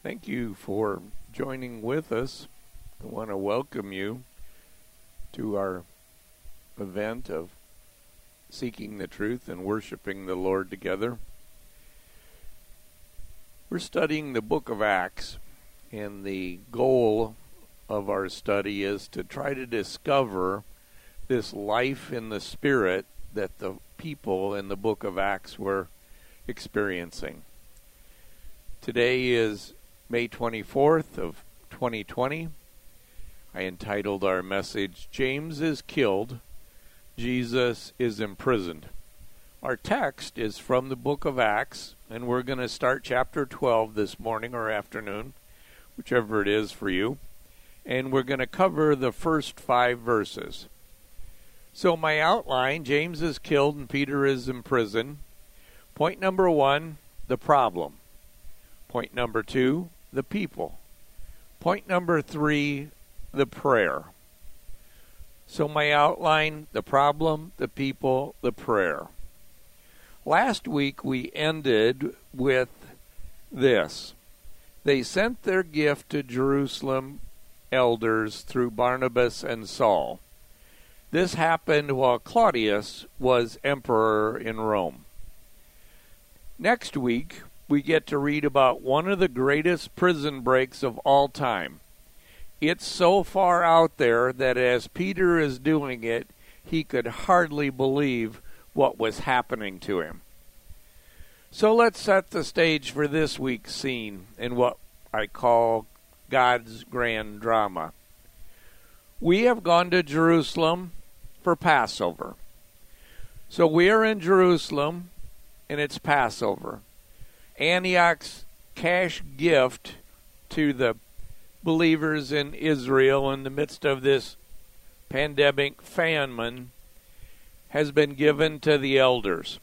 Thank you for joining with us. I want to welcome you to our event of seeking the truth and worshiping the Lord together. We're studying the book of Acts, and the goal of our study is to try to discover this life in the Spirit that the people in the book of Acts were experiencing. Today is May 24th of 2020. I entitled our message, James is Killed, Jesus is Imprisoned. Our text is from the book of Acts, and we're going to start chapter 12 this morning or afternoon, whichever it is for you. And we're going to cover the first 5 verses. So my outline, James is killed and Peter is imprisoned. Point number 1, the problem. Point number 2, the people. Point number 3, the prayer. So my outline, the problem, the people, the prayer. Last week we ended with this. They sent their gift to Jerusalem elders through Barnabas and Saul. This happened while Claudius was emperor in Rome. Next week, we get to read about one of the greatest prison breaks of all time. It's so far out there that as Peter is doing it, he could hardly believe what was happening to him. So let's set the stage for this week's scene in what I call God's grand drama. We have gone to Jerusalem for Passover. So we are in Jerusalem, and it's Passover. Antioch's cash gift to the believers in Israel in the midst of this pandemic famine has been given to the elders.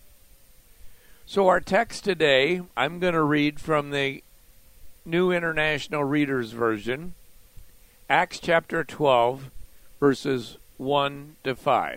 So our text today, I'm going to read from the New International Reader's Version, Acts chapter 12, verses 1 to 5.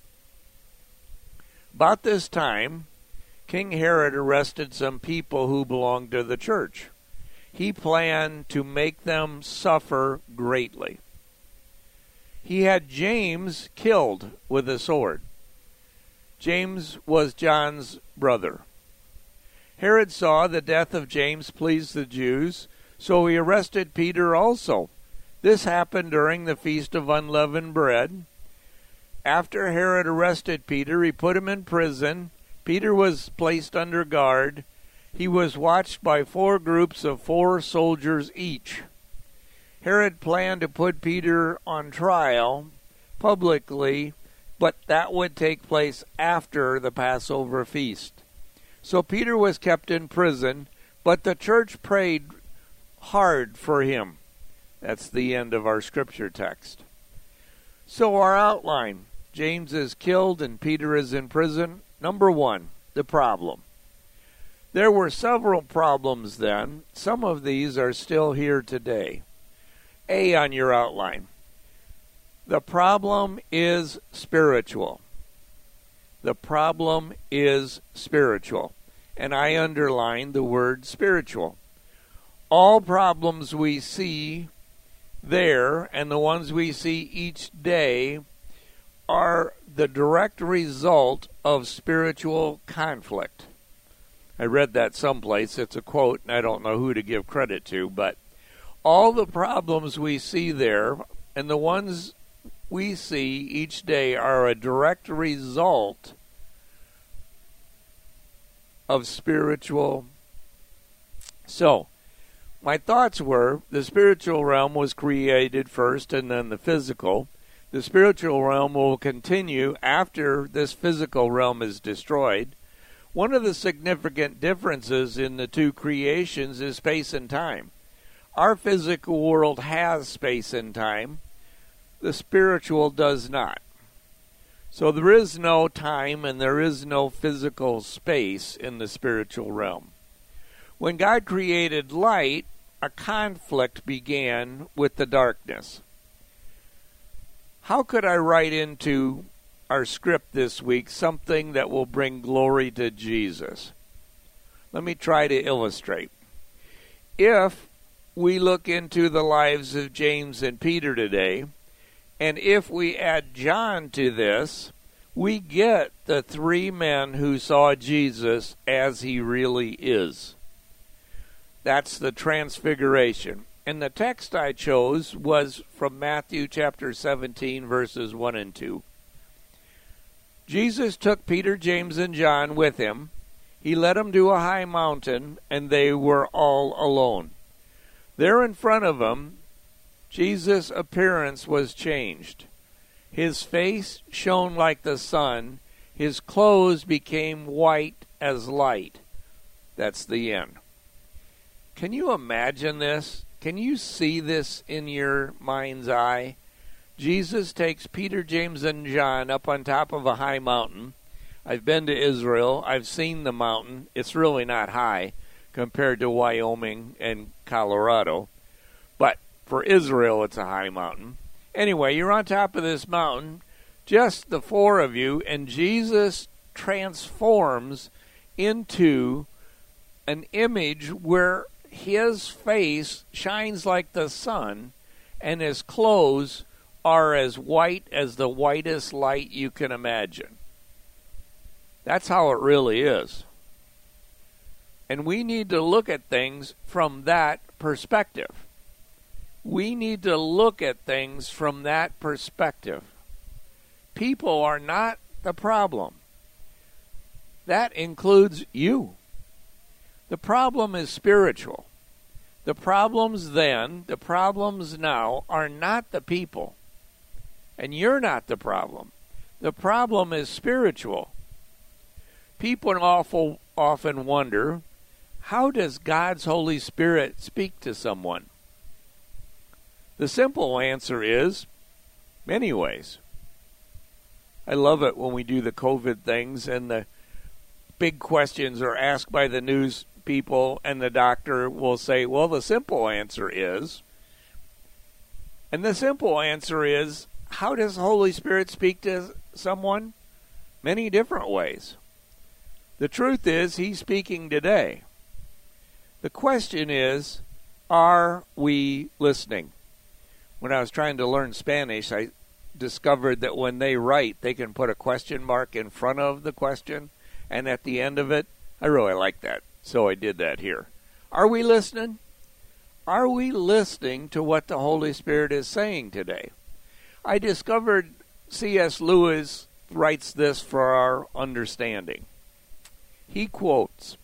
About this time, King Herod arrested some people who belonged to the church. He planned to make them suffer greatly. He had James killed with a sword. James was John's brother. Herod saw the death of James pleased the Jews, so he arrested Peter also. This happened during the Feast of Unleavened Bread. After Herod arrested Peter, he put him in prison. Peter was placed under guard. He was watched by 4 groups of 4 soldiers each. Herod planned to put Peter on trial publicly, but that would take place after the Passover feast. So Peter was kept in prison, but the church prayed hard for him. That's the end of our scripture text. So our outline, James is killed and Peter is in prison. Number 1, the problem. There were several problems then. Some of these are still here today. A on your outline. The problem is spiritual. The problem is spiritual. And I underline the word spiritual. All problems we see there and the ones we see each day are the direct result of spiritual conflict. I read that someplace. It's a quote, and I don't know who to give credit to, but all the problems we see there and the ones we see each day are a direct result of spiritual. So, my thoughts were the spiritual realm was created first and then the physical. The spiritual realm will continue after this physical realm is destroyed. One of the significant differences in the two creations is space and time. Our physical world has space and time. The spiritual does not. So there is no time and there is no physical space in the spiritual realm. When God created light, a conflict began with the darkness. How could I write into our script this week something that will bring glory to Jesus? Let me try to illustrate. If we look into the lives of James and Peter today, and if we add John to this, we get the three men who saw Jesus as he really is. That's the transfiguration. And the text I chose was from Matthew chapter 17, verses 1 and 2. Jesus took Peter, James, and John with him. He led them to a high mountain, and they were all alone. There in front of them, Jesus' appearance was changed. His face shone like the sun. His clothes became white as light. That's the end. Can you imagine this? Can you see this in your mind's eye? Jesus takes Peter, James, and John up on top of a high mountain. I've been to Israel. I've seen the mountain. It's really not high compared to Wyoming and Colorado. But for Israel, it's a high mountain. Anyway, you're on top of this mountain, just the four of you, and Jesus transforms into an image where his face shines like the sun, and his clothes are as white as the whitest light you can imagine. That's how it really is. And we need to look at things from that perspective. We need to look at things from that perspective. People are not the problem. That includes you. The problem is spiritual. The problems then, the problems now, are not the people. And you're not the problem. The problem is spiritual. People often wonder, how does God's Holy Spirit speak to someone? The simple answer is, many ways. I love it when we do the COVID things and the big questions are asked by the news people, and the doctor will say, well, the simple answer is. And the simple answer is, how does the Holy Spirit speak to someone? Many different ways. The truth is, he's speaking today. The question is, are we listening? When I was trying to learn Spanish, I discovered that when they write, they can put a question mark in front of the question, and at the end of it, I really like that. So I did that here. Are we listening? Are we listening to what the Holy Spirit is saying today? I discovered C.S. Lewis writes this for our understanding. He quotes,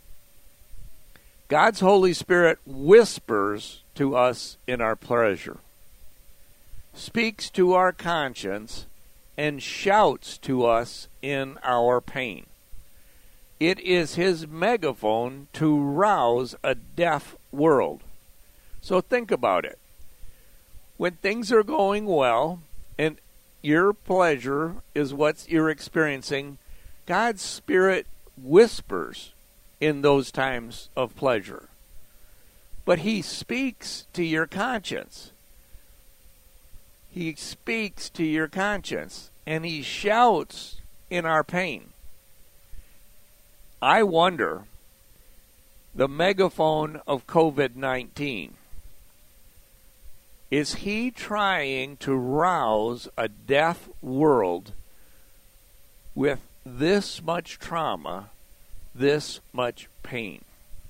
God's Holy Spirit whispers to us in our pleasure, speaks to our conscience, and shouts to us in our pain. It is his megaphone to rouse a deaf world. So think about it. When things are going well, and your pleasure is what you're experiencing, God's Spirit whispers in those times of pleasure. But he speaks to your conscience. He speaks to your conscience, and he shouts in our pain. I wonder, the megaphone of COVID-19, is he trying to rouse a deaf world with this much trauma, this much pain?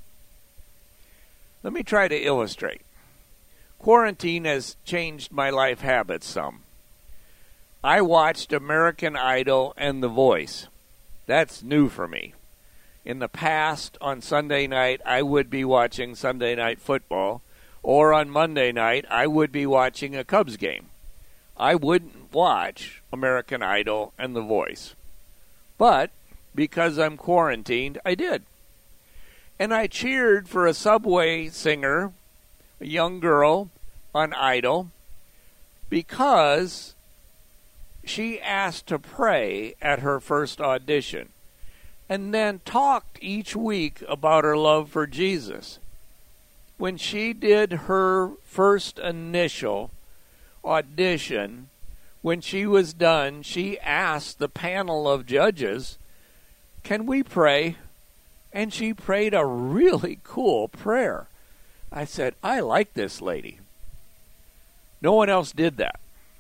Let me try to illustrate. Quarantine has changed my life habits some. I watched American Idol and The Voice. That's new for me. In the past, on Sunday night, I would be watching Sunday Night Football, or on Monday night, I would be watching a Cubs game. I wouldn't watch American Idol and The Voice. But, because I'm quarantined, I did. And I cheered for a Subway singer, a young girl, on Idol, because she asked to pray at her first audition, and then talked each week about her love for Jesus. When she did her first initial audition, when she was done, she asked the panel of judges, "Can we pray?" And she prayed a really cool prayer. I said, I like this lady. No one else did that.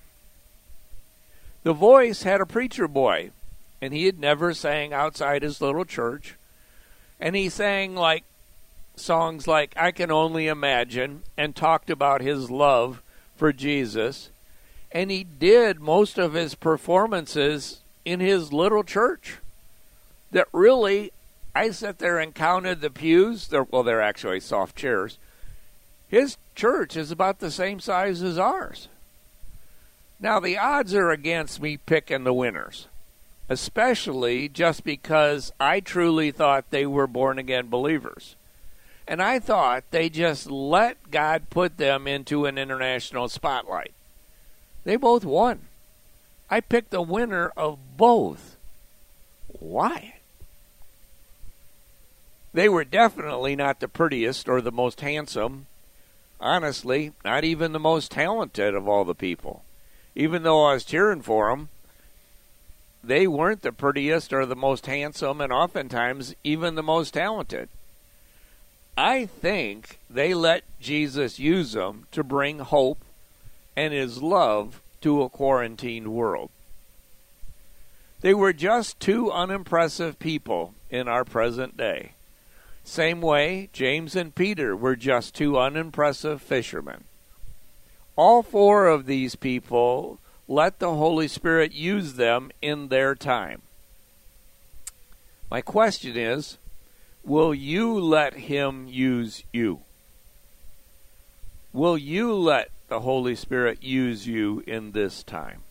The Voice had a preacher boy, and he had never sang outside his little church. And he sang like songs like I Can Only Imagine and talked about his love for Jesus. And he did most of his performances in his little church. That really, I sat there and counted the pews. They're actually soft chairs. His church is about the same size as ours. Now, the odds are against me picking the winners, especially just because I truly thought they were born-again believers. And I thought they just let God put them into an international spotlight. They both won. I picked the winner of both. Why? They were definitely not the prettiest or the most handsome. Honestly, not even the most talented of all the people. Even though I was cheering for them, they weren't the prettiest or the most handsome, and oftentimes even the most talented. I think they let Jesus use them to bring hope and his love to a quarantined world. They were just two unimpressive people in our present day. Same way, James and Peter were just two unimpressive fishermen. All four of these people let the Holy Spirit use them in their time. My question is, will you let him use you? Will you let the Holy Spirit use you in this time?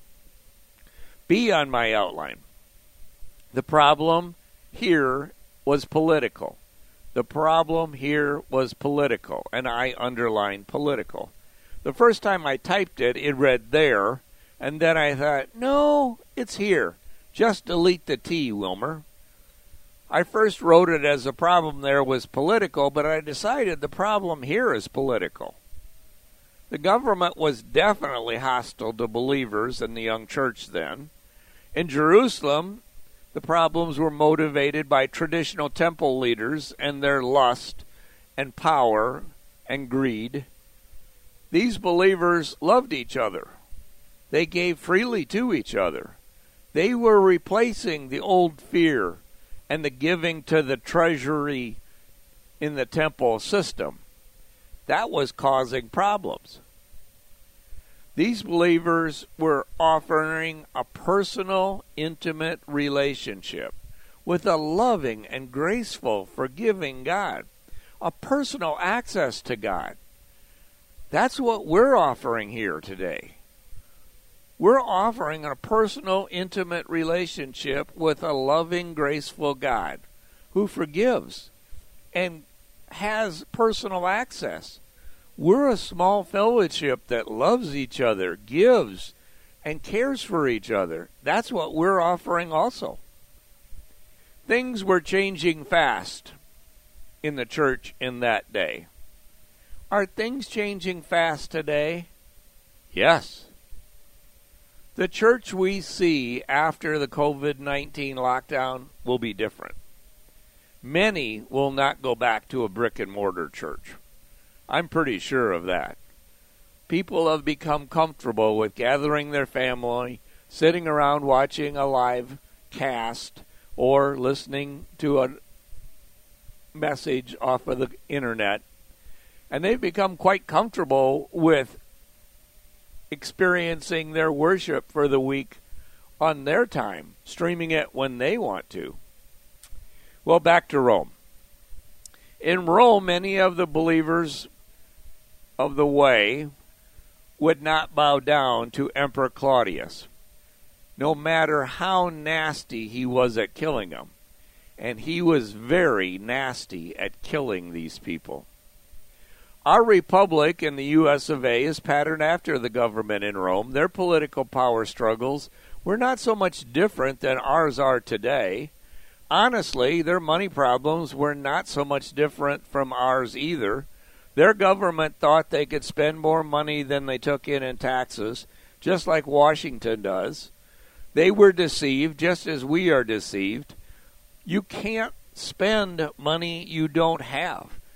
B on my outline. The problem here was political. The problem here was political, and I underlined political. The first time I typed it, it read there, and then I thought, no, it's here. Just delete the T, Wilmer. I first wrote it as the problem there was political, but I decided the problem here is political. The government was definitely hostile to believers in the young church then. In Jerusalem, the problems were motivated by traditional temple leaders and their lust and power and greed. These believers loved each other. They gave freely to each other. They were replacing the old fear and the giving to the treasury in the temple system. That was causing problems. These believers were offering a personal, intimate relationship with a loving and graceful, forgiving God, a personal access to God. That's what we're offering here today. We're offering a personal, intimate relationship with a loving, graceful God who forgives and has personal access. We're a small fellowship that loves each other, gives, and cares for each other. That's what we're offering also. Things were changing fast in the church in that day. Are things changing fast today? Yes. The church we see after the COVID-19 lockdown will be different. Many will not go back to a brick-and-mortar church. I'm pretty sure of that. People have become comfortable with gathering their family, sitting around watching a live cast, or listening to a message off of the internet. And they've become quite comfortable with experiencing their worship for the week on their time, streaming it when they want to. Well, back to Rome. In Rome, many of the believers of the way would not bow down to Emperor Claudius, no matter how nasty he was at killing them. And he was very nasty at killing these people. Our republic in the U.S. of A. is patterned after the government in Rome. Their political power struggles were not so much different than ours are today. Honestly, their money problems were not so much different from ours either. Their government thought they could spend more money than they took in taxes, just like Washington does. They were deceived, just as we are deceived. You can't spend money you don't have.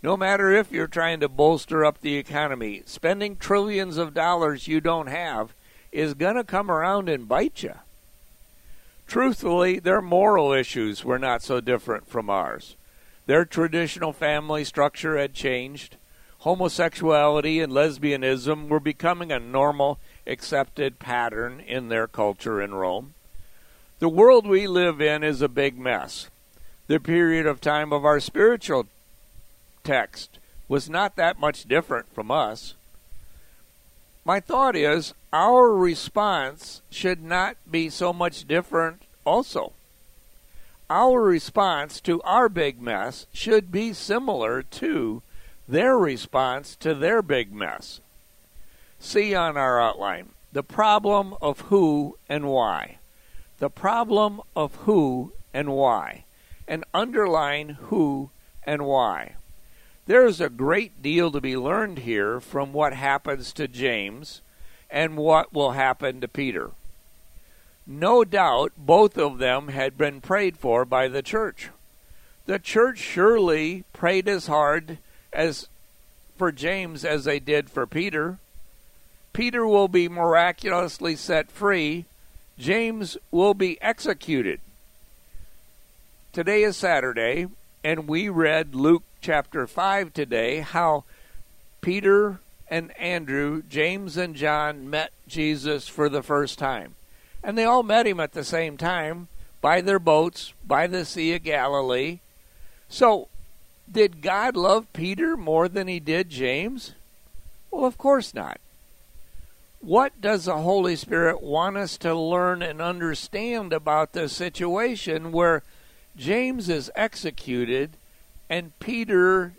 No matter if you're trying to bolster up the economy, spending trillions of dollars you don't have is going to come around and bite you. Truthfully, their moral issues were not so different from ours. Their traditional family structure had changed. Homosexuality and lesbianism were becoming a normal, accepted pattern in their culture in Rome. The world we live in is a big mess. The period of time of our spiritual text was not that much different from us. My thought is, our response should not be so much different also. Our response to our big mess should be similar to their response to their big mess. See on our outline, the problem of who and why. The problem of who and why. And underline who and why. There is a great deal to be learned here from what happens to James and what will happen to Peter. No doubt both of them had been prayed for by the church. The church surely prayed as hard as for James as they did for Peter. Peter will be miraculously set free. James will be executed. Today is Saturday, and we read Luke chapter 5 today, how Peter and Andrew, James and John met Jesus for the first time. And they all met him at the same time, by their boats, by the Sea of Galilee. So, did God love Peter more than he did James? Well, of course not. What does the Holy Spirit want us to learn and understand about the situation where James is executed and Peter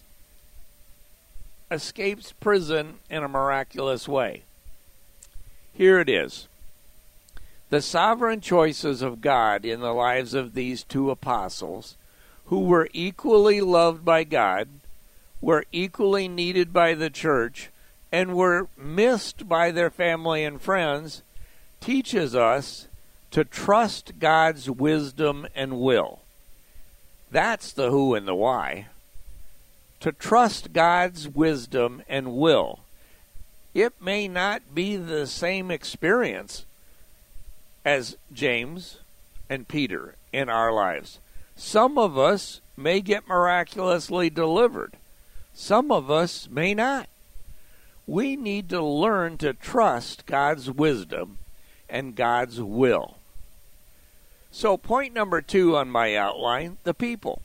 escapes prison in a miraculous way? Here it is. The sovereign choices of God in the lives of these two apostles, who were equally loved by God, were equally needed by the church, and were missed by their family and friends, teaches us to trust God's wisdom and will. That's the who and the why. To trust God's wisdom and will. It may not be the same experience as James and Peter in our lives. Some of us may get miraculously delivered. Some of us may not. We need to learn to trust God's wisdom and God's will. So point number 2 on my outline, the people.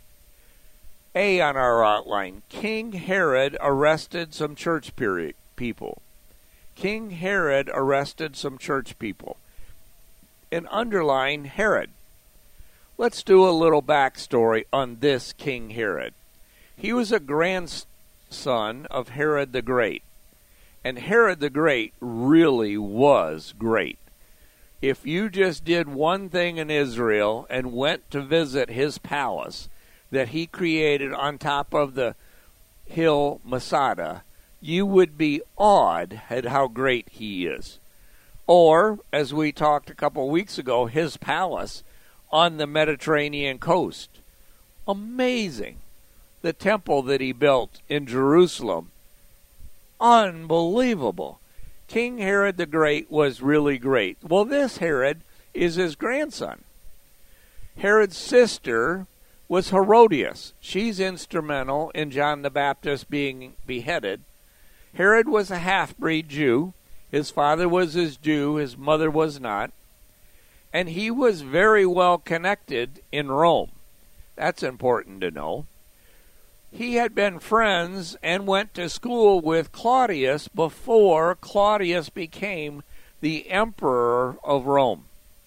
A on our outline, King Herod arrested some church people. King Herod arrested some church people. And underline Herod. Let's do a little backstory on this King Herod. He was a grandson of Herod the Great. And Herod the Great really was great. If you just did one thing in Israel and went to visit his palace that he created on top of the hill Masada, you would be awed at how great he is. Or, as we talked a couple weeks ago, his palace on the Mediterranean coast. Amazing. The temple that he built in Jerusalem. Unbelievable. King Herod the Great was really great. Well, this Herod is his grandson. Herod's sister was Herodias. She's instrumental in John the Baptist being beheaded. Herod was a half-breed Jew. His father was his Jew, his mother was not. And he was very well connected in Rome. That's important to know. He had been friends and went to school with Claudius before Claudius became the emperor of Rome.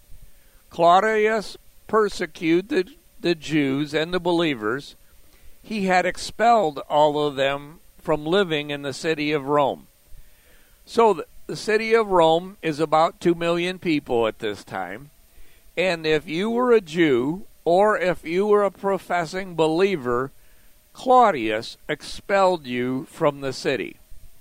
Claudius persecuted the Jews and the believers. He had expelled all of them from living in the city of Rome. So the city of Rome is about 2 million people at this time. And if you were a Jew or if you were a professing believer, Claudius expelled you from the city.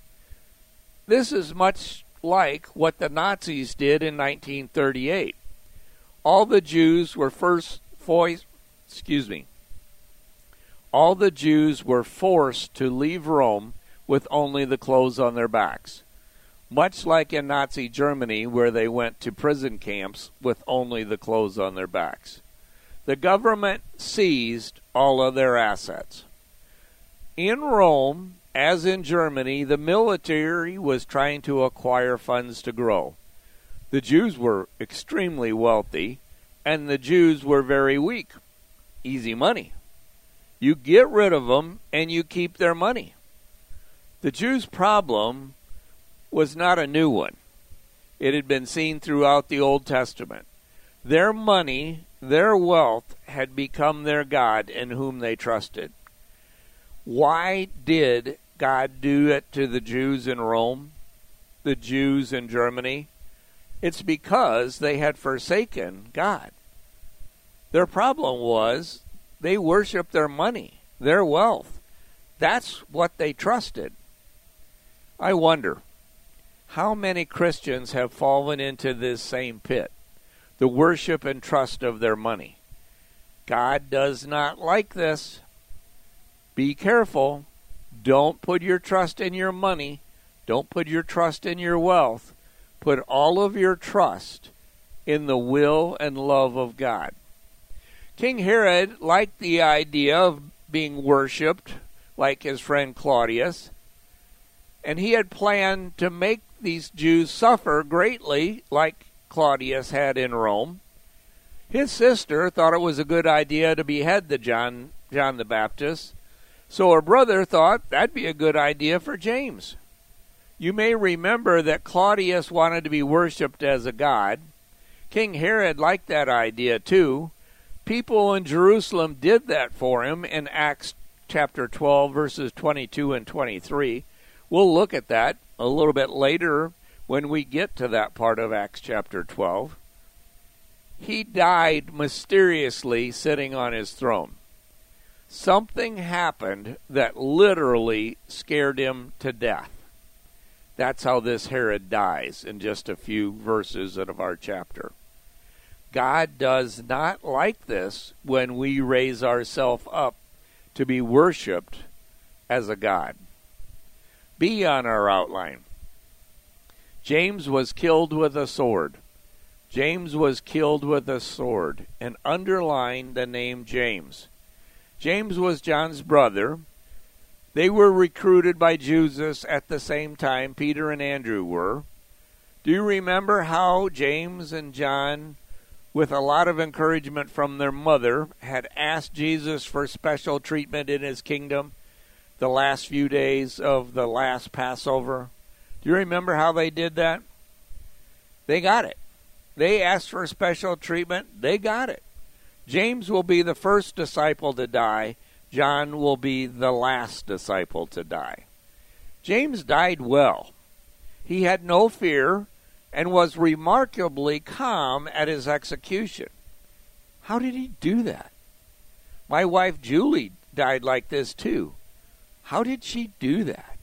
This is much like what the Nazis did in 1938. All the Jews were all the Jews were forced to leave Rome with only the clothes on their backs, much like in Nazi Germany, where they went to prison camps with only the clothes on their backs. The government seized all of their assets. In Rome, as in Germany, the military was trying to acquire funds to grow. The Jews were extremely wealthy, and the Jews were very weak. Easy money. You get rid of them, and you keep their money. The Jews' problem was not a new one. It had been seen throughout the Old Testament. Their money, their wealth, had become their God in whom they trusted. Why did God do it to the Jews in Rome, the Jews in Germany? It's because they had forsaken God. Their problem was they worshiped their money, their wealth. That's what they trusted. I wonder, how many Christians have fallen into this same pit, the worship and trust of their money? God does not like this. Be careful. Don't put your trust in your money. Don't put your trust in your wealth. Put all of your trust in the will and love of God. King Herod liked the idea of being worshipped like his friend Claudius, and he had planned to make these Jews suffer greatly like Claudius had in Rome. His sister thought it was a good idea to behead John the Baptist, so her brother thought that'd be a good idea for James. You may remember that Claudius wanted to be worshipped as a god. King Herod liked that idea too. People in Jerusalem did that for him in Acts chapter 12, verses 22 and 23. We'll look at that a little bit later when we get to that part of Acts chapter 12. He died mysteriously sitting on his throne. Something happened that literally scared him to death. That's how this Herod dies in just a few verses out of our chapter. God does not like this when we raise ourselves up to be worshipped as a god. B on our outline. James was killed with a sword. James was killed with a sword. And underline the name James. James was John's brother. They were recruited by Jesus at the same time Peter and Andrew were. Do you remember how James and John, with a lot of encouragement from their mother, had asked Jesus for special treatment in his kingdom the last few days of the last Passover? Do you remember how they did that? They got it. They asked for special treatment. They got it. James will be the first disciple to die. John will be the last disciple to die. James died well. He had no fear and was remarkably calm at his execution. How did he do that? My wife Julie died like this too. How did she do that?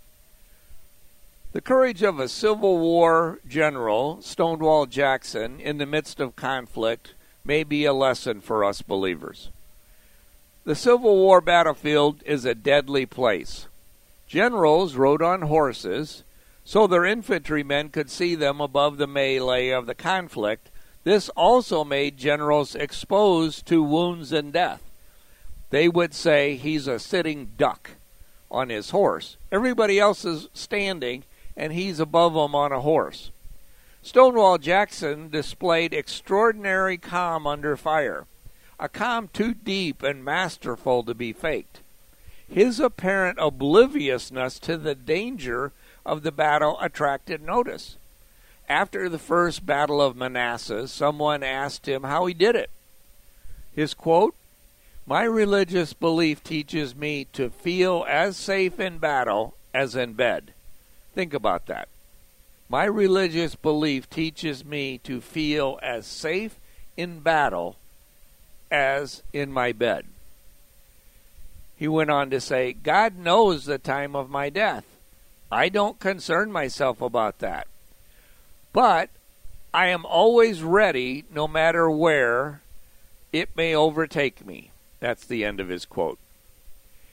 The courage of a Civil War general, Stonewall Jackson, in the midst of conflict may be a lesson for us believers. The Civil War battlefield is a deadly place. Generals rode on horses, so their infantrymen could see them above the melee of the conflict. This also made generals exposed to wounds and death. They would say he's a sitting duck on his horse. Everybody else is standing, and he's above them on a horse. Stonewall Jackson displayed extraordinary calm under fire, a calm too deep and masterful to be faked. His apparent obliviousness to the danger of the battle attracted notice. After the first Battle of Manassas, someone asked him how he did it. His quote, "My religious belief teaches me to feel as safe in battle as in bed." Think about that. My religious belief teaches me to feel as safe in battle as in my bed. He went on to say, God knows the time of my death. I don't concern myself about that. But I am always ready, no matter where it may overtake me. That's the end of his quote.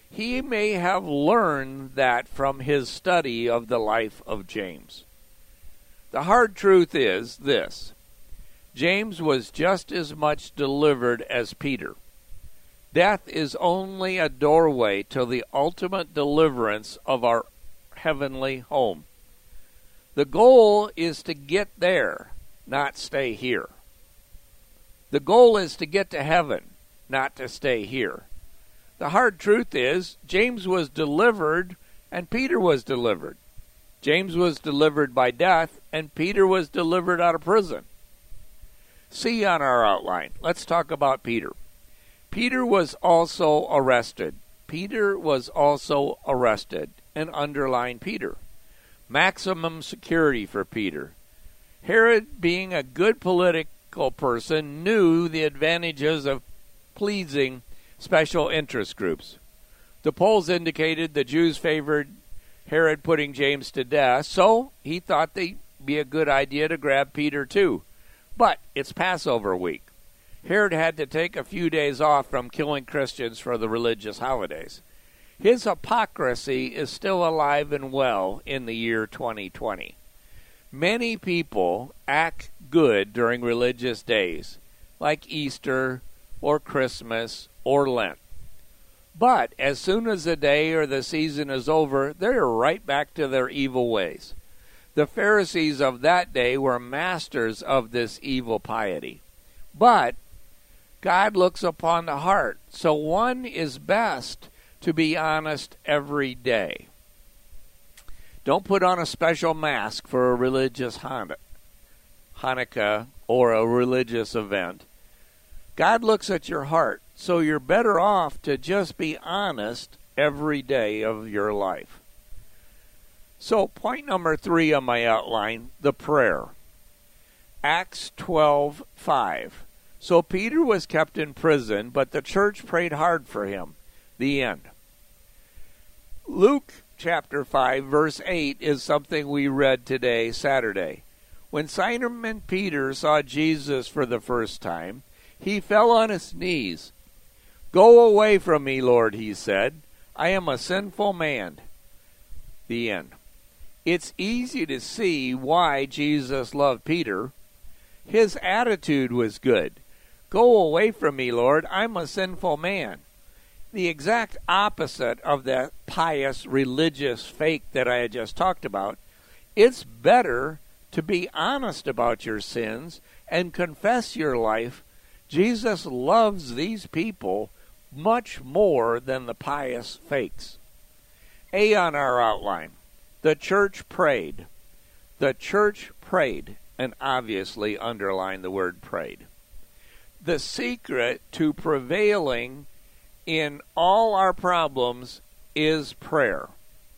He may have learned that from his study of the life of James. The hard truth is this: James was just as much delivered as Peter. Death is only a doorway to the ultimate deliverance of our heavenly home. The goal is to get there, not stay here. The goal is to get to heaven, not to stay here. The hard truth is, James was delivered and Peter was delivered. James was delivered by death and Peter was delivered out of prison. See on our outline. Let's talk about Peter. Peter was also arrested. Peter was also arrested. And underline Peter. Maximum security for Peter. Herod, being a good political person, knew the advantages of pleasing special interest groups. The polls indicated the Jews favored Herod putting James to death, so he thought they'd be a good idea to grab Peter too. But it's Passover week. Herod had to take a few days off from killing Christians for the religious holidays. His hypocrisy is still alive and well in the year 2020. Many people act good during religious days, like Easter or Christmas or Lent. But as soon as the day or the season is over, they're right back to their evil ways. The Pharisees of that day were masters of this evil piety. But God looks upon the heart, so one is best to be honest every day. Don't put on a special mask for a religious Hanukkah or a religious event. God looks at your heart, so you're better off to just be honest every day of your life. So point number 3 on my outline, the prayer. Acts 12:5. So Peter was kept in prison, but the church prayed hard for him. The end. Luke chapter 5, verse 8 is something we read today, Saturday. When Simon Peter saw Jesus for the first time, he fell on his knees. "Go away from me, Lord," he said. "I am a sinful man." The end. It's easy to see why Jesus loved Peter. His attitude was good. "Go away from me, Lord, I'm a sinful man." The exact opposite of that pious religious fake that I had just talked about. It's better to be honest about your sins and confess your life. Jesus loves these people much more than the pious fakes. A on our outline. The church prayed. The church prayed, and obviously underline the word prayed. The secret to prevailing in all our problems is prayer.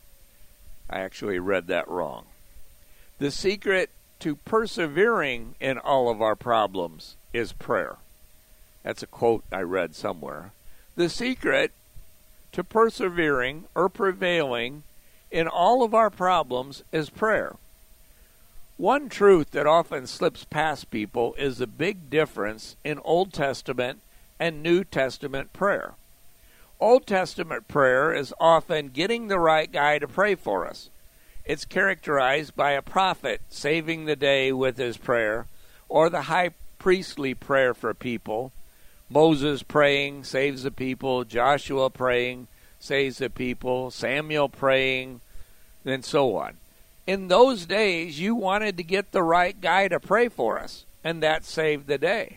I actually read that wrong. The secret to persevering in all of our problems is prayer. That's a quote I read somewhere. The secret to persevering or prevailing in all of our problems is prayer. One truth that often slips past people is the big difference in Old Testament and New Testament prayer. Old Testament prayer is often getting the right guy to pray for us. It's characterized by a prophet saving the day with his prayer, or the high priestly prayer for people. Moses praying saves the people, Joshua praying saves the people, Samuel praying, and so on. In those days, you wanted to get the right guy to pray for us, and that saved the day.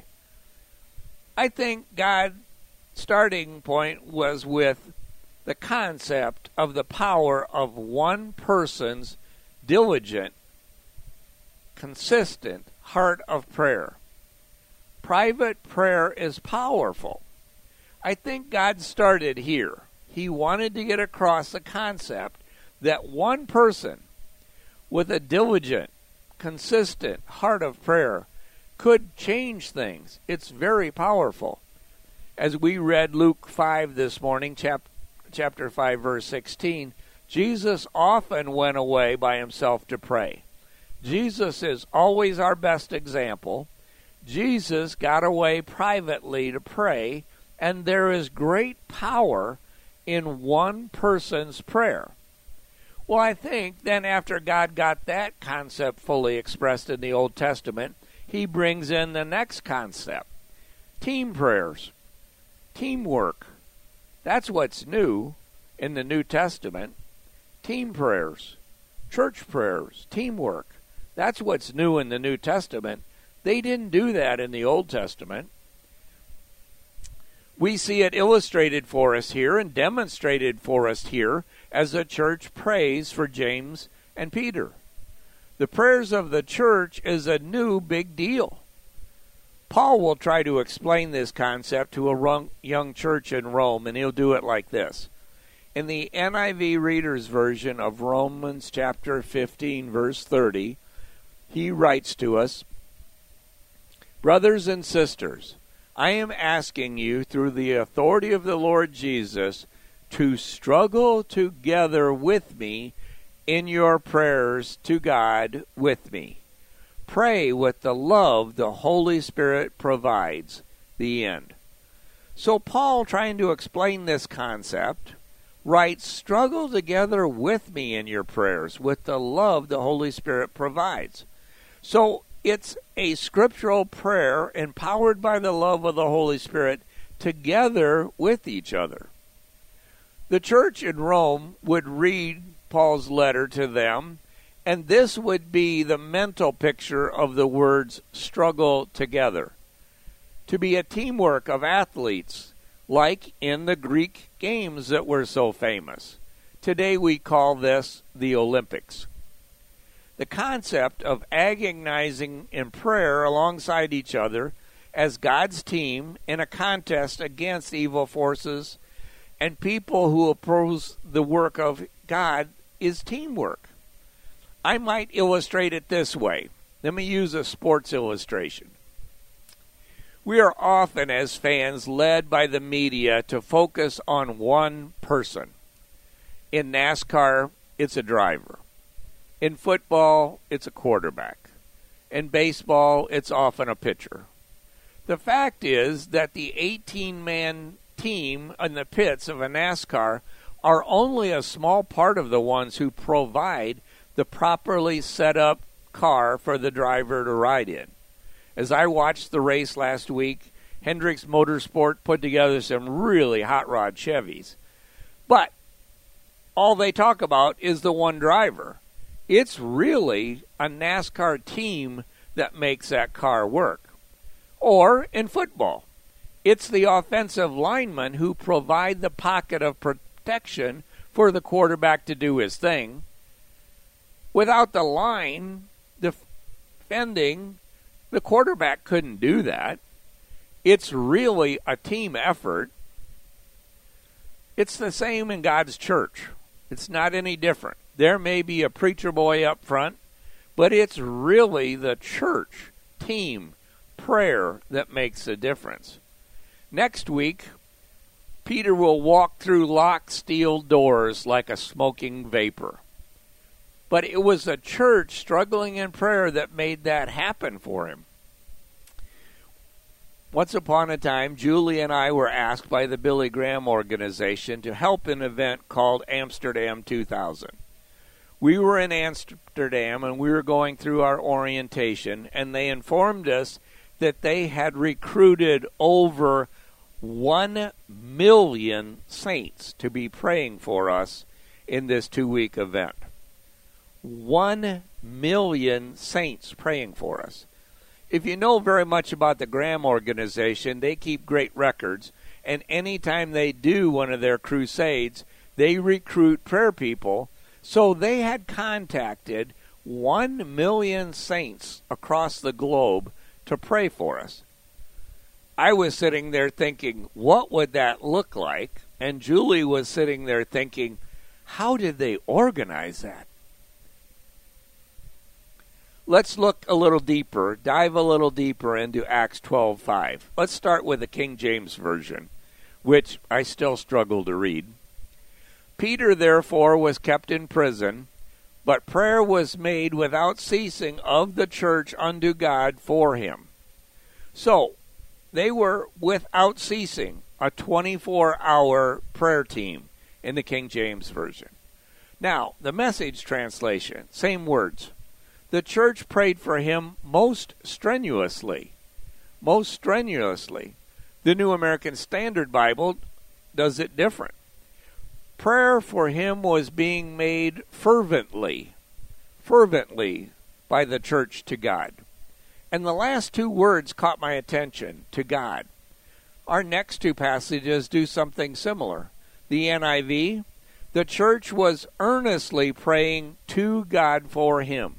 I think God's starting point was with the concept of the power of one person's diligent, consistent heart of prayer. Private prayer is powerful. I think God started here. He wanted to get across the concept that one person with a diligent, consistent heart of prayer could change things. It's very powerful. As we read Luke 5 this morning, chapter 5, verse 16, Jesus often went away by himself to pray. Jesus is always our best example. Jesus got away privately to pray, and there is great power in one person's prayer. Well, I think then after God got that concept fully expressed in the Old Testament, he brings in the next concept. Team prayers. Teamwork. That's what's new in the New Testament. Team prayers. Church prayers. Teamwork. That's what's new in the New Testament. They didn't do that in the Old Testament. We see it illustrated for us here and demonstrated for us here as the church prays for James and Peter. The prayers of the church is a new big deal. Paul will try to explain this concept to a young church in Rome, and he'll do it like this. In the NIV Reader's Version of Romans chapter 15, verse 30, he writes to us, "Brothers and sisters, I am asking you through the authority of the Lord Jesus to struggle together with me in your prayers to God with me. Pray with the love the Holy Spirit provides." The end. So Paul, trying to explain this concept, writes, struggle together with me in your prayers with the love the Holy Spirit provides. So it's a scriptural prayer empowered by the love of the Holy Spirit together with each other. The church in Rome would read Paul's letter to them, and this would be the mental picture of the words struggle together. To be a teamwork of athletes, like in the Greek games that were so famous. Today we call this the Olympics. The concept of agonizing in prayer alongside each other as God's team in a contest against evil forces and people who oppose the work of God is teamwork. I might illustrate it this way. Let me use a sports illustration. We are often, as fans, led by the media to focus on one person. In NASCAR, it's a driver. In football, it's a quarterback. In baseball, it's often a pitcher. The fact is that the 18-man team in the pits of a NASCAR are only a small part of the ones who provide the properly set up car for the driver to ride in. As I watched the race last week, Hendricks Motorsport put together some really hot rod Chevys. But all they talk about is the one driver. It's really a NASCAR team that makes that car work. Or in football, it's the offensive linemen who provide the pocket of protection for the quarterback to do his thing. Without the line defending, the quarterback couldn't do that. It's really a team effort. It's the same in God's church. It's not any different. There may be a preacher boy up front, but it's really the church, team, prayer that makes a difference. Next week, Peter will walk through locked steel doors like a smoking vapor. But it was the church struggling in prayer that made that happen for him. Once upon a time, Julie and I were asked by the Billy Graham organization to help an event called Amsterdam 2000. We were in Amsterdam and we were going through our orientation, and they informed us that they had recruited over 1 million saints to be praying for us in this 2-week event. 1 million saints praying for us. If you know very much about the Graham organization, they keep great records, and anytime they do one of their crusades, they recruit prayer people. So they had contacted 1 million saints across the globe to pray for us. I was sitting there thinking, what would that look like? And Julie was sitting there thinking, how did they organize that? Let's look a little deeper, dive a little deeper into Acts 12:5. Let's start with the King James Version, which I still struggle to read. Peter, therefore, was kept in prison, but prayer was made without ceasing of the church unto God for him. So, they were without ceasing, a 24-hour prayer team. in the King James Version. Now, the Message translation, same words. The church prayed for him most strenuously. Most strenuously. The New American Standard Bible does it different. Prayer for him was being made fervently by the church to God. And the last two words caught my attention, to God. Our next two passages do something similar. The NIV, the church was earnestly praying to God for him.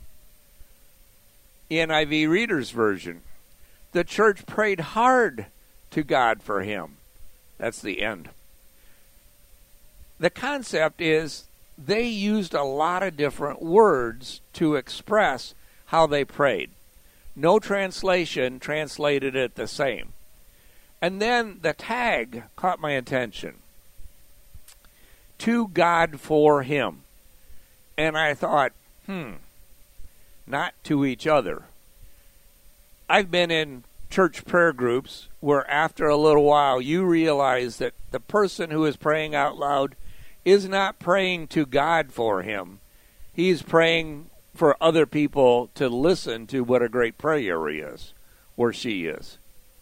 NIV Reader's Version, the church prayed hard to God for him. That's the end. The concept is they used a lot of different words to express how they prayed. No translation translated it the same. And then the tag caught my attention. To God for him. And I thought, not to each other. I've been in church prayer groups where after a little while you realize that the person who is praying out loud is not praying to God for him. He's praying for other people to listen to what a great prayer he is, or she is.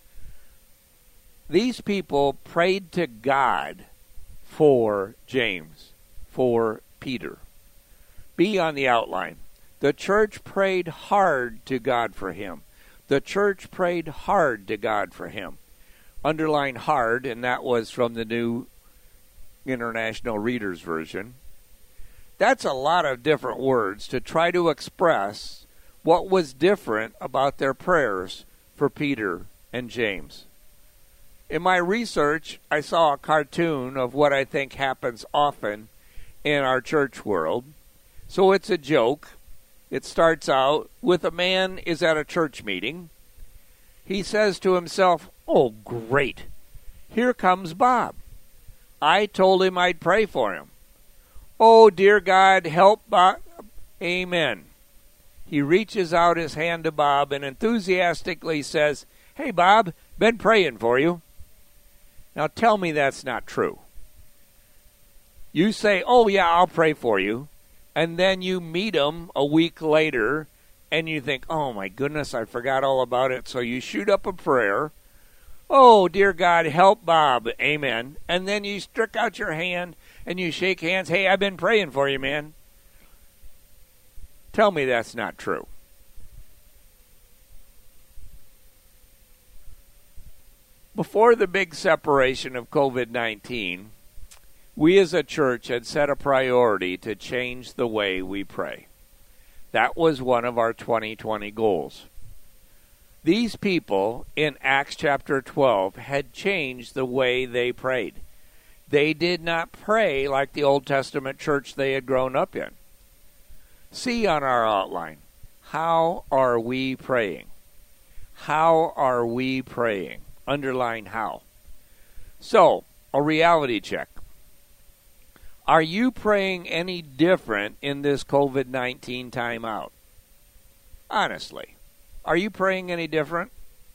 These people prayed to God for James, for Peter. B on the outline. The church prayed hard to God for him. The church prayed hard to God for him. Underline hard, and that was from the New International Reader's Version. That's a lot of different words to try to express what was different about their prayers for Peter and James. In my research, I saw a cartoon of what I think happens often in our church world. So it's a joke. It starts out with a man is at a church meeting. He says to himself, "Oh, great. Here comes Bob. I told him I'd pray for him. Oh, dear God, help Bob. Amen." He reaches out his hand to Bob and enthusiastically says, "Hey, Bob, been praying for you." Now tell me that's not true. You say, "Oh, yeah, I'll pray for you." And then you meet him a week later and you think, "Oh, my goodness, I forgot all about it." So you shoot up a prayer. "Oh, dear God, help Bob. Amen." And then you stick out your hand and you shake hands. "Hey, I've been praying for you, man." Tell me that's not true. Before the big separation of COVID-19, we as a church had set a priority to change the way we pray. That was one of our 2020 goals. These people in Acts chapter 12 had changed the way they prayed. They did not pray like the Old Testament church they had grown up in. See on our outline, how are we praying? How are we praying? Underline how. So, a reality check. Are you praying any different in this COVID-19 timeout? Honestly, are you praying any different?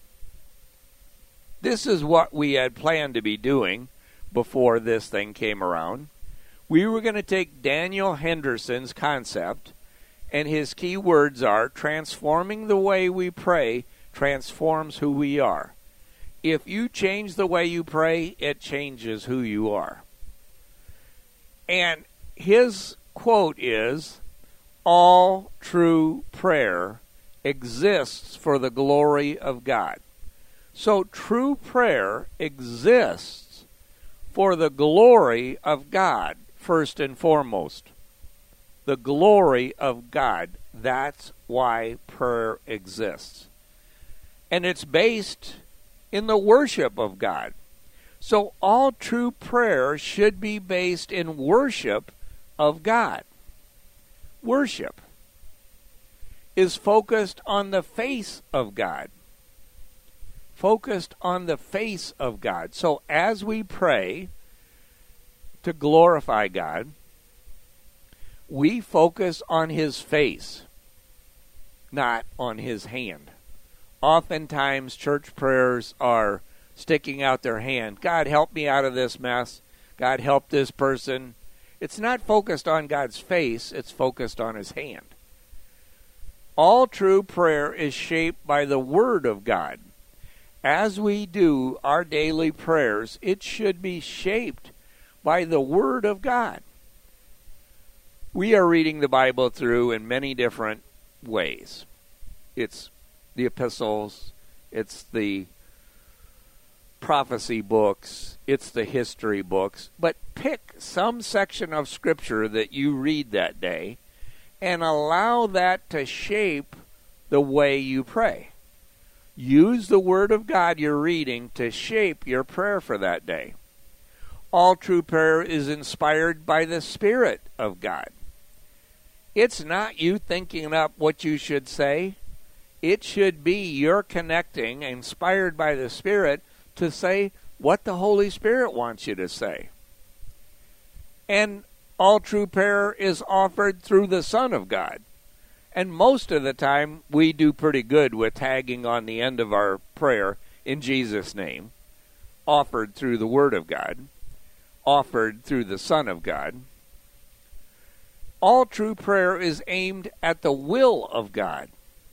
This is what we had planned to be doing before this thing came around. We were going to take Daniel Henderson's concept, and his key words are, transforming the way we pray transforms who we are. If you change the way you pray, it changes who you are. And his quote is, all true prayer exists for the glory of God. So true prayer exists for the glory of God, first and foremost. The glory of God. That's why prayer exists. And it's based in the worship of God. So all true prayer should be based in worship of God. Worship is focused on the face of God. Focused on the face of God. So as we pray to glorify God, we focus on His face, not on His hand. Oftentimes church prayers are sticking out their hand. God, help me out of this mess. God, help this person. It's not focused on God's face, it's focused on his hand. All true prayer is shaped by the Word of God. As we do our daily prayers, it should be shaped by the Word of God. We are reading the Bible through in many different ways. It's the epistles, it's the prophecy books, it's the history books, but pick some section of Scripture that you read that day and allow that to shape the way you pray. Use the Word of God you're reading to shape your prayer for that day. All true prayer is inspired by the Spirit of God. It's not you thinking up what you should say. It should be you're connecting, inspired by the Spirit, to say what the Holy Spirit wants you to say. And all true prayer is offered through the Son of God. And most of the time, we do pretty good with tagging on the end of our prayer, in Jesus' name, offered through the Word of God, offered through the Son of God. All true prayer is aimed at the will of God.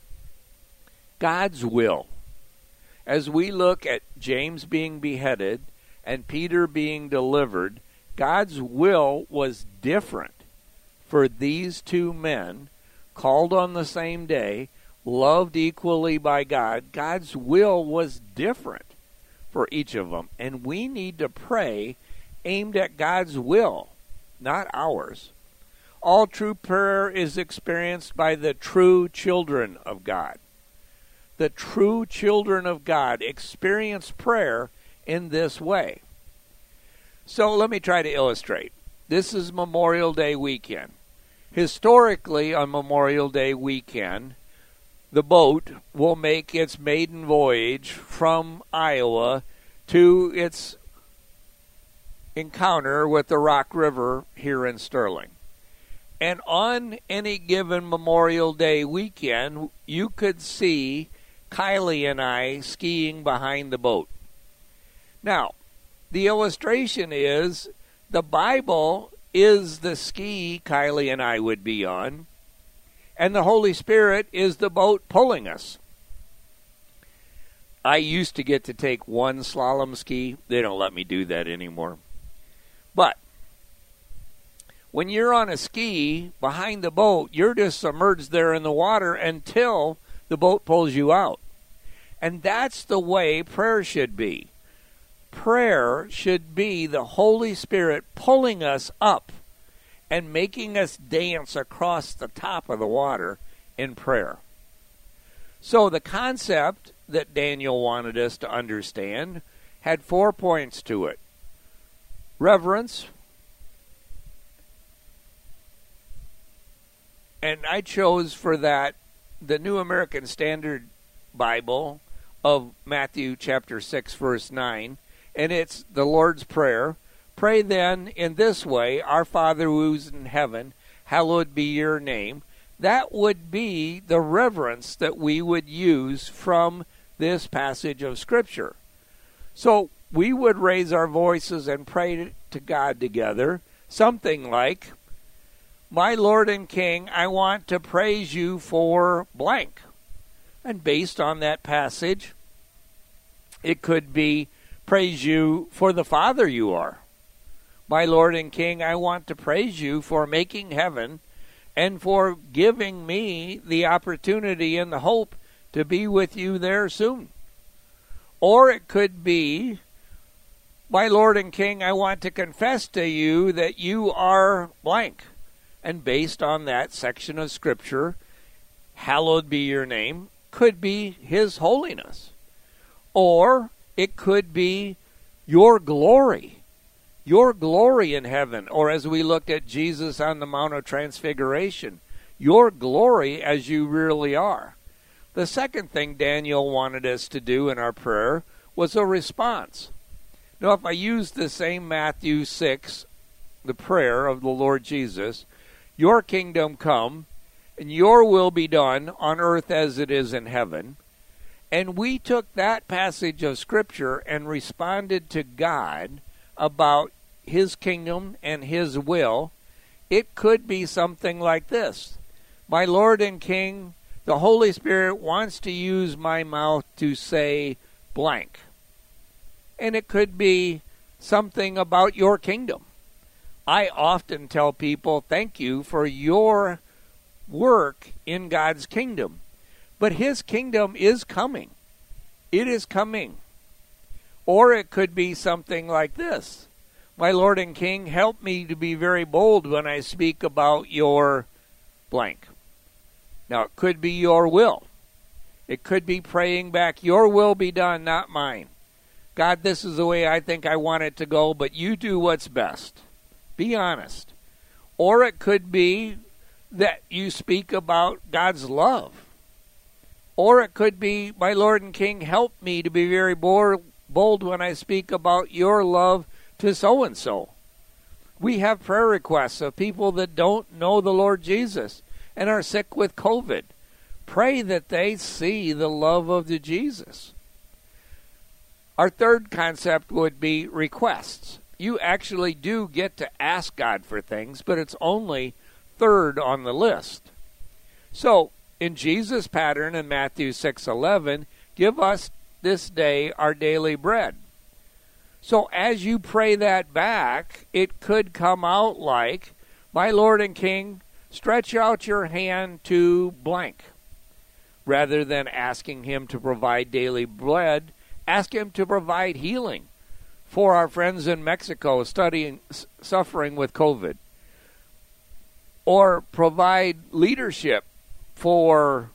God's will. As we look at James being beheaded and Peter being delivered, God's will was different for these two men, called on the same day, loved equally by God. God's will was different for each of them. And we need to pray aimed at God's will, not ours. All true prayer is experienced by the true children of God. The true children of God experience prayer in this way. So let me try to illustrate. This is Memorial Day weekend. Historically, on Memorial Day weekend, the boat will make its maiden voyage from Iowa to its encounter with the Rock River here in Sterling. And on any given Memorial Day weekend, you could see Kylie and I skiing behind the boat. Now, the illustration is the Bible is the ski Kylie and I would be on, and the Holy Spirit is the boat pulling us. I used to get to take one slalom ski. They don't let me do that anymore. But when you're on a ski behind the boat, you're just submerged there in the water until the boat pulls you out. And that's the way prayer should be. Prayer should be the Holy Spirit pulling us up and making us dance across the top of the water in prayer. So the concept that Daniel wanted us to understand had 4 points to it. Reverence. And I chose for that the New American Standard Bible of Matthew chapter 6, verse 9. And it's the Lord's Prayer. Pray then in this way, Our Father who is in heaven, hallowed be your name. That would be the reverence that we would use from this passage of Scripture. So we would raise our voices and pray to God together, something like, My Lord and King, I want to praise you for blank. And based on that passage, it could be, praise you for the Father you are. My Lord and King, I want to praise you for making heaven and for giving me the opportunity and the hope to be with you there soon. Or it could be, my Lord and King, I want to confess to you that you are blank. And based on that section of Scripture, hallowed be your name, could be His holiness. Or it could be your glory in heaven. Or as we looked at Jesus on the Mount of Transfiguration, your glory as you really are. The second thing Daniel wanted us to do in our prayer was a response. Now, if I use the same Matthew 6, the prayer of the Lord Jesus, your kingdom come, and your will be done on earth as it is in heaven. And we took that passage of Scripture and responded to God about His kingdom and His will. It could be something like this. My Lord and King, the Holy Spirit wants to use my mouth to say blank. And it could be something about your kingdom. I often tell people, thank you for your work in God's kingdom. But His kingdom is coming. It is coming. Or it could be something like this. My Lord and King, help me to be very bold when I speak about your blank. Now, it could be your will. It could be praying back, your will be done, not mine. God, this is the way I think I want it to go, but you do what's best. Be honest. Or it could be that you speak about God's love. Or it could be, my Lord and King, help me to be very bold when I speak about your love to so-and-so. We have prayer requests of people that don't know the Lord Jesus and are sick with COVID. Pray that they see the love of the Jesus. Our third concept would be requests. You actually do get to ask God for things, but it's only third on the list. So, in Jesus' pattern in Matthew 6:11, give us this day our daily bread. So as you pray that back, it could come out like, my Lord and King, stretch out your hand to blank. Rather than asking Him to provide daily bread, ask Him to provide healing for our friends in Mexico suffering with COVID. Or provide leadership for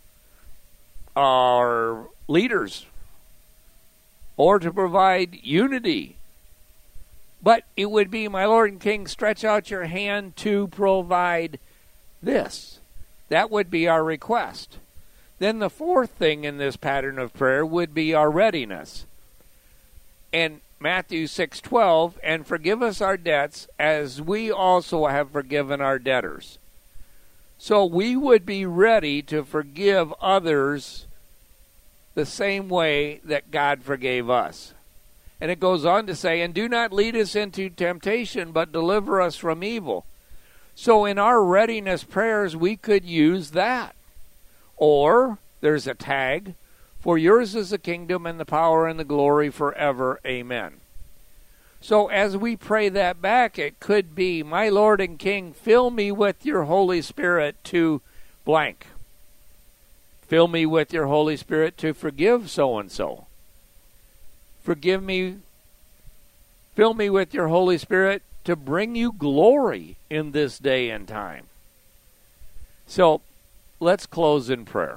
our leaders. Or to provide unity. But it would be, my Lord and King, stretch out your hand to provide this. That would be our request. Then the fourth thing in this pattern of prayer would be our readiness. And Matthew 6:12, and forgive us our debts as we also have forgiven our debtors. So we would be ready to forgive others the same way that God forgave us. And it goes on to say, and do not lead us into temptation, but deliver us from evil. So in our readiness prayers, we could use that. Or, there's a tag, for yours is the kingdom and the power and the glory forever. Amen. So as we pray that back, it could be, my Lord and King, fill me with your Holy Spirit to blank. Fill me with your Holy Spirit to forgive so-and-so. Forgive me, fill me with your Holy Spirit to bring you glory in this day and time. So, let's close in prayer.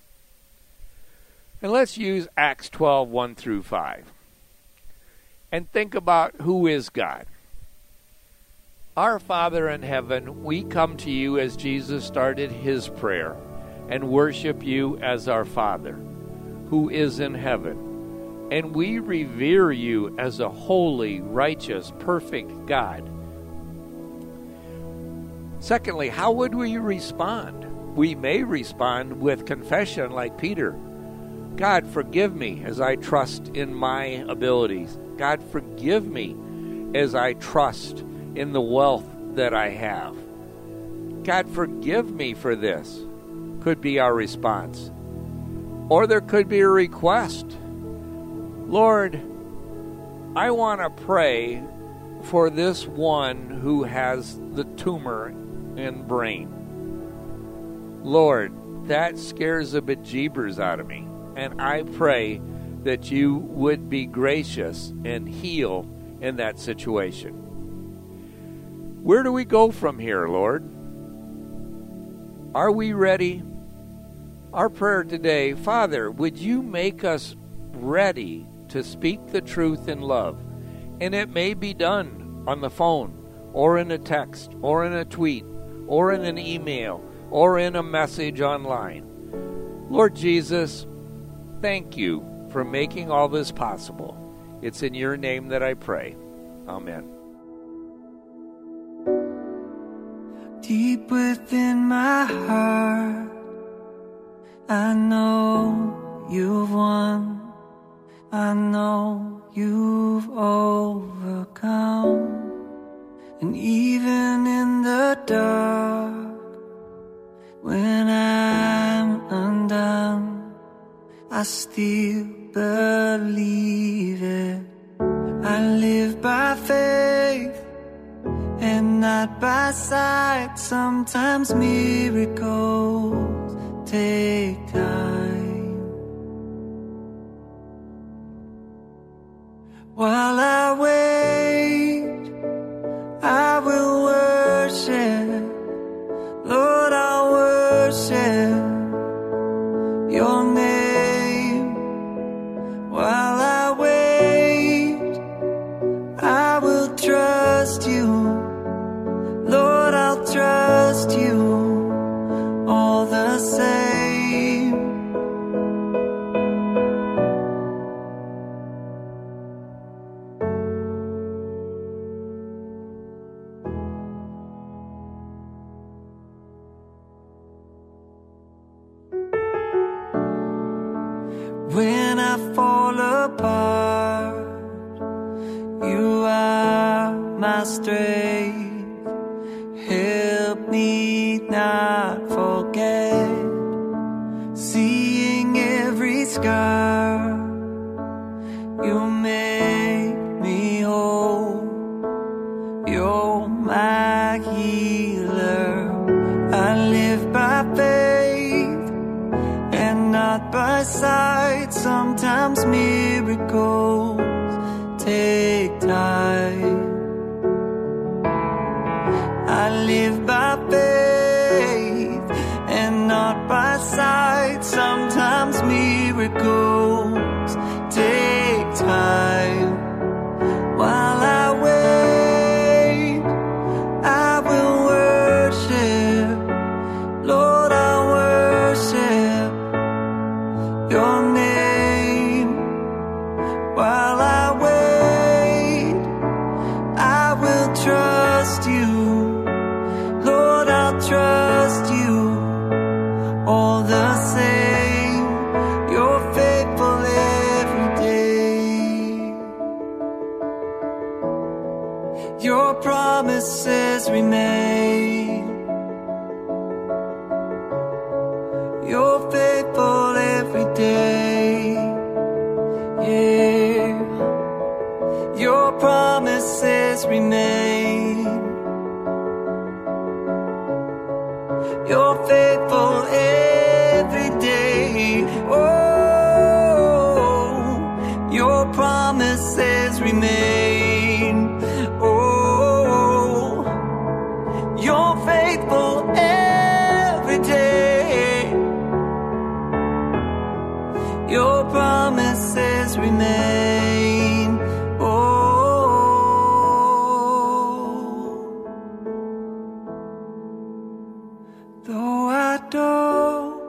And let's use Acts 12:1 through 5. And think about who is God. Our Father in heaven, we come to you as Jesus started his prayer and worship you as our Father, who is in heaven. And we revere you as a holy, righteous, perfect God. Secondly, how would we respond? We may respond with confession like Peter. God, forgive me as I trust in my abilities. God, forgive me as I trust in the wealth that I have. God, forgive me for this, could be our response. Or there could be a request. Lord, I want to pray for this one who has the tumor in brain. Lord, that scares the bejeebers out of me. And I pray that you would be gracious and heal in that situation. Where do we go from here, Lord? Are we ready? Our prayer today, Father, would you make us ready to speak the truth in love? And it may be done on the phone, or in a text, or in a tweet, or in an email, or in a message online. Lord Jesus, thank you for making all this possible. It's in your name that I pray. Amen. Deep within my heart, I know you've won. I know you've overcome. And even in the dark, when I'm undone, I still believe it. I live by faith and not by sight. Sometimes miracles take time. While I wait, I will worship. Lord, I'll worship your name. While I wait, I will trust you. Lord, I'll trust you all the same. When I fall apart, you are my strength. Help me not forget, seeing every scar, you make me whole. You're my healer. I live by faith and not by sight. Sometimes miracles take time. I live by faith and not by sight. Sometimes miracles take time. While I wait, I will worship. Lord, I worship your name. While I wait, I will trust you. Lord, I'll trust you all the same. You're faithful every day. Your promises remain. You're faithful every day. Yeah. Your promises remain. You're faithful every day. Oh, your promises remain. Oh, you're faithful every day. Your promises remain. Though I don't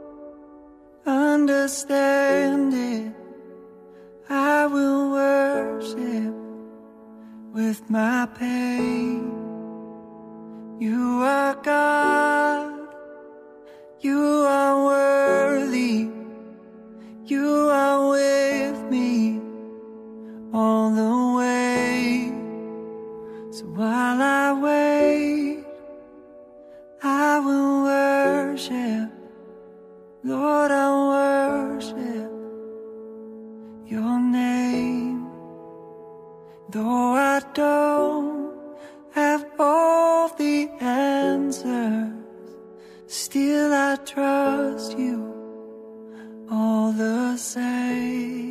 understand it, I will worship with my pain. You are God, you are worthy, you are with me all the way. So while I wait, I will worship. Lord, I'll worship your name. Though I don't have all the answers, still I trust you all the same.